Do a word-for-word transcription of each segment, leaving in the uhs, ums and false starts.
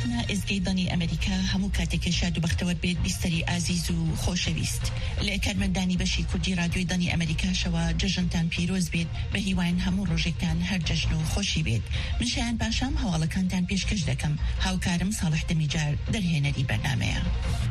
هاوڵاتیانە ئێزگەی ئەمریکا هەموو کاتێکی شاد و بەختەوەر بێت بیستەری ئازیز و خۆشەویست لە کارمەندانی بەشی کوردی رادیۆی دانی ئەمریکاشەوە جەژنتان پیرۆز بێت بە هیوان هەموو ڕۆژێکتان هەر جەژن و خۆشی بێت. من شایان باشام هەواڵەکانتان پێشکەش دەکەم. هاوکارم ساڵح دەمیجار دەرهێنەری بەرنامەیە.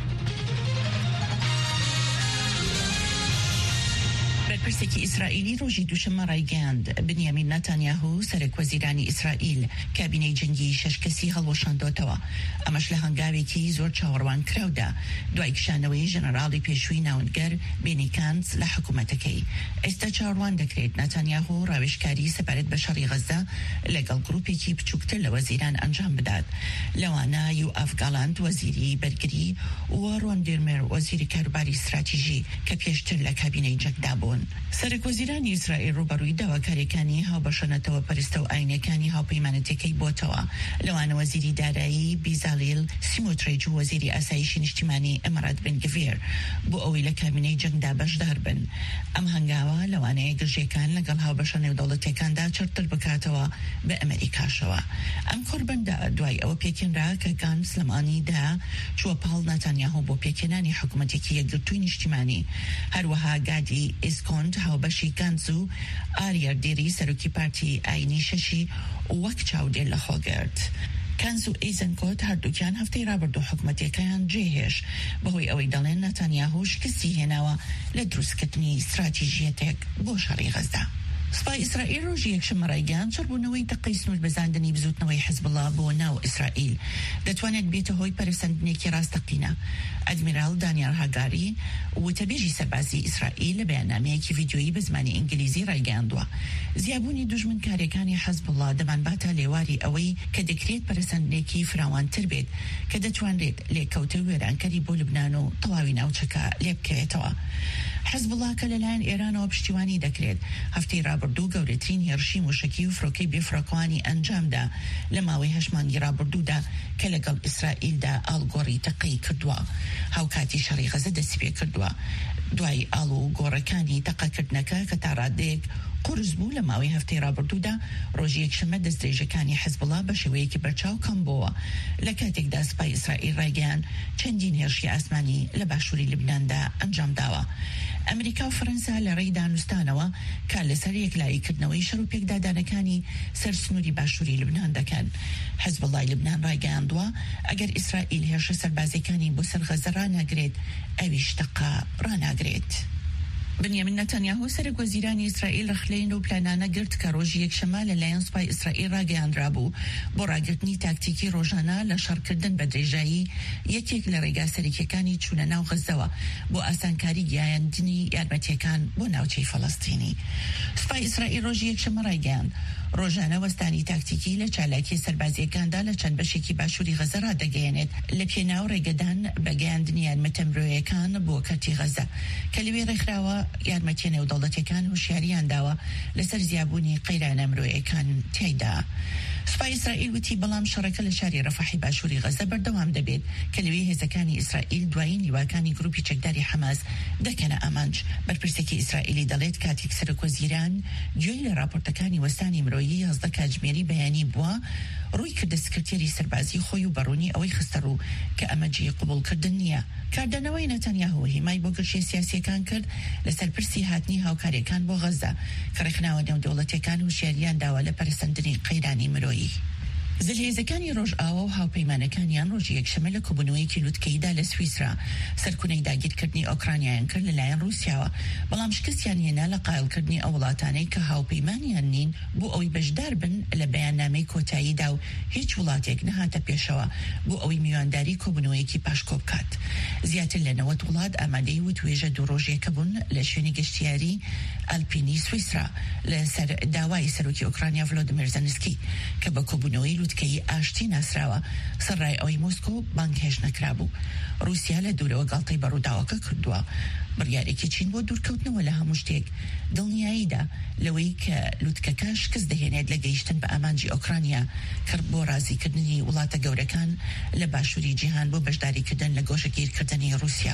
بەرپرسێکی ئیسرائیلی ڕۆژی دووشەممە ڕایگەیاند بنیامین نەتانیاهو سەرۆکوەزیرانی ئیسرائیل کابینەی جەنگی شەش کەسی هەڵوەشاندۆتەوە. ئەمەش لە هەنگاوێکی زۆر چاوەڕوان کراودا دوای کشانەوەی ژەنەراڵی پێشووی ناوەندگەر بێنی کانز لە حکوومەتەکەی. ئێستا چاوەڕوان دەکرێت نەتانیاهو ڕاوێژکاری سەپارەت بە شەڕی غەزە لەگەڵ گروپێکی بچووکتر لە وەزیران ئەنجام بدات. لەوانە یوئاف گاڵاند وەزیری بەرگری و ڕۆن دێرمێر وەزیری کاروباری استراتیژی کە پێشتر لە کابینەی جەنگدا بوون. سەرۆکوەزیرانی ئیسرائیل ڕوبەڕووی داواکاریەکانی هاوبەشەنەتەوە پەرستە و ئاینەکانی هاوپەیمانەتەکەی بۆتەوە. لەوانە وەزیری دارایی بیزالیل سیمۆترێج و وەزیری ئاسایشی نیشتیمانی ئەمەرات بن گڤێر بۆ ئەوەی لە کابینەی جەنگدا بەشدار بن. ئەم هەنگاوە لەوانەیە گژێکان لەگەڵ هاوبەشە نێودەوڵەتیەکاندا چرتر بکاتەوە بە ئەمریکاشەوە. ئەم کۆربەندە دوای ئەوە پێکێنرا کە گان سلەمانیدا چووە پاڵ نەتانیاهو بۆ پێکێنانی حکوومەتێکی یەکگرتووی نیشتیمانی. هەروەها گادی ئیسکۆند هاوبەشی گانز و ئاریر دێری سەرۆکی پارتی ئاینی شەشی وەک چاودێر لە خۆگرت. کانز و ئیزنکۆت هەردووکیان هەفتەی ڕابردوو حکوومەتیەکەیان جێهێش بەهۆی ئەوەی دەڵێن نەتانیاهو شکستی هێناوە لە دروستکردنی استراتیژیەتێک بۆ شەڕی غەزە. سپای ئیسرائیل ڕۆژی یەکشەممە ڕایگەیاند چڕبوونەوەی دقەی سنوور بەزاندنی بزوتنەوەی حزبڵڵا بۆ ناو ئیسرائیل دەتوانێت بێتە هۆی پەرسەندنێکی ڕاستەقینە. ئەدمیرال دانیال هاگاری وتەبێژی سەربازی ئیسرائیل لە بەیاننامەیەکی ڤیدیۆیی بە زمانی ئینگلیزی ڕایگەیاندووە زیابوونی دوژمنکاریەکانی حزبڵڵا دەمانباتە لێواری ئەوەی کە دەکرێت پەرسەندنێکی فراوانتر بێت کە دەتوانرێت لێکەوتە وێرانکەری بۆ لوبنان و تەواوی ناوچەکە لێ بکەوێتەوە. حزبڵڵا کە لەلایەن ئێرانەوە پشتیوانی دەکرێت هەفتەی ڕابردوو گەورەترین هێرشی موشکی و فڕۆکەی بێفڕۆکەوانی ئەنجامدا لە ماوەی هەشمانگی ڕابردوودا کە لەگەڵ ئیسرائیلدا ئاڵگۆڕی تەقەی کردووە. هاوکاتی شەڕی غەزە دەستی پێ کردووە دوای ئاڵ و گۆڕەکانی تەقەکردنەکە کە تا ڕادەیەک قورس بوو. لە ماوەی هەفتەی ڕابردوودا ڕۆژی یەکشەممە دەستدرێژەکانی حزبڵڵا بە شێوەیەکی بەرچاو کەم بووە لە کاتێکدا سپای ئیسرائیل ڕایگەیاند چەندین هێرشی ئاسمانی لە باشووری لوبناندا ئەنجام داوە. ئەمریکا و فەرەنسا لە ڕێی دانوستانەوە کار لەسەر یەکلاییکردنەوەی شەڕ و پێکدادانەکانی سەرسنووری باشووری لوبنان دەکەن. حزبڵڵای لوبنان ڕایگەیاندووە ئەگەر ئیسرائیل هێرشە سەربازەکانی بۆ سەر غەزە ڕاناگرێت ئەویش تەقە ڕاناگرێت. بنیامین نەتانیاهو سەرۆکوەزیرانی ئیسرائیل رەخلەین و پلانانە گرت کە ڕۆژی یەکشەممە لەلایەن سوپای ئیسرائیل ڕاگەیاندرا بوو بۆ ڕاگرتنی تاکتیکی ڕۆژانە لە شەڕکردن بە درێژایی یەکێک لە ڕێگا سەرەکیەکانی چوونە ناو غەزەوە بۆ ئاسانکاری گیایاندنی یارمەتیەکان بۆ ناوچەی فەڵەستینی. سوپای ئیسرائیل ڕۆژی یەکشەممە ڕایگەیاند ڕۆژانە وەستانی تاکتیکی لە چالاکی سەربازیەکاندا لە چەند بەشێکی باشووری غەزە ڕادەگەیەنێت لە پێناو ڕێگەدان بە گەیاندنی یارمەتە مرۆییەکان بۆ کەرتی غەزە کە لەوێ ڕێکخراوە یارمەتیە نێودەوڵەتیەکان هوشیاریان داوە لەسەر زیابوونی قەیرانە مرۆییەکان تیایدا. سوپای ئیسرائیل وتی بەڵام شەڕەکە لە شاری ڕەفەحی باشووری غەزە بەردەوام دەبێت کە لەوێ هێزەکانی ئیسرائیل دوایین لیواکانی گروپی چەکداری حەماس دەکەنە ئەمانج. بەرپرسێکی ئیسرائیلی دەڵێت کاتێک سەرۆکوەزیران گوێی لە راپۆرتەکانی وەستانی مرۆیی هەزدە کاتژمێری بەیانی بووە ڕووی کردە سکرتێری سەربازی خۆی و بەڕوونی ئەوەی خستە ڕوو کە ئەمە جێی قبوڵکردن نییە. کاردانەوەی نەتانیاهو هیمای بۆ گەشتە سیاسیەکان کرد لەسەر پرسی هاتنی هاوکاریەکان بۆ غەزە کە ڕێکخراوە نێودەوڵەتیەکان هوشیاریان داوە لە پەرسەندنی قەیرانی مرۆیی. زلهێزەکانی ڕۆژئاوا و هاوپەیمانەکانیان ڕۆژی یەکشەممە لە کۆبوونەوەیەکی لووتکەیدا لە سویسرا سەرکونەی داگیرکردنی ئۆکرانیایان کرد لەلایەن رووسیاوە بەڵام شکستیان هێنا لە قایڵکردنی ئەو وڵاتانەی کە هاوپەیمانیان نین بۆ ئەوەی بەشدار بن لە بەیاننامەی کۆتاییدا و هیچ وڵاتێک نەهاتە پێشەوە بۆ ئەوەی میوانداری کۆبوونەوەیەکی پاشکۆ بکات. زیاتر لە نەوەت وڵات ئامادەی وتوێژە دوو ڕۆژێکە بوون لە شوێنی گەشتیاری ئەلپینی سویسرا لەسەر داوای سەرۆکی ئۆکرانیا ڤلۆدیمیر زەلەنسکی کە بە کۆبوونەوەی لووتکەی ئاشتی ناسراوە سەرڕای ئەوەی مۆسکۆ بانگهێش نەکرا بوو. رووسیا لە دوورەوە گاڵتەی بەڕووداوەکە کردووە. بڕیارێکی چین بۆ دوورکەوتنەوە لە هەموو شتێک دڵنیاییدا لەوەی کە لووتکەکە شکست دەهێنێت لە گەیشتن بە ئامانجی ئۆکرانیا کرد بۆ رازیکردنی وڵاتە گەورەکان لە باشووری جیهان بۆ بەشداریکردن لە گۆشەگیرکردنی رووسیا.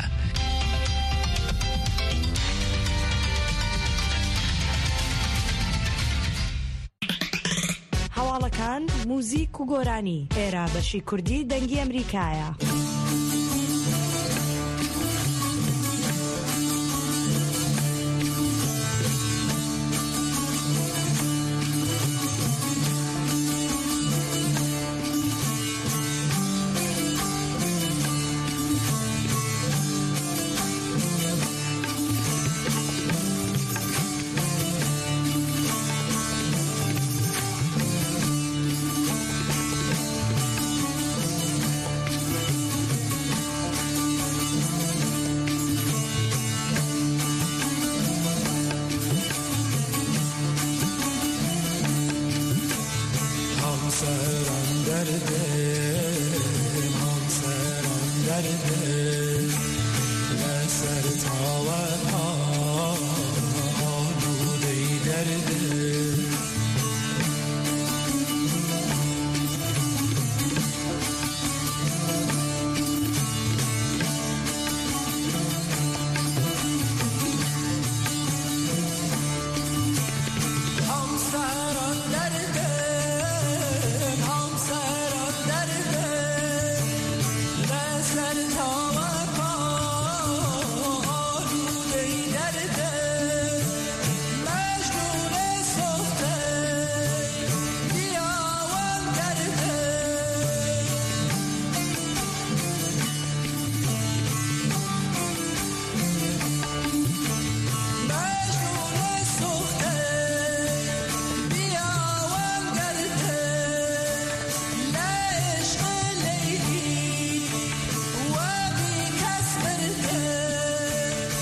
هەواڵەکان جیهان موزیک و گۆرانی ئێرە بەشی کوردی دەنگی ئەمریکایە.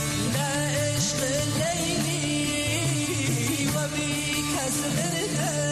Yes,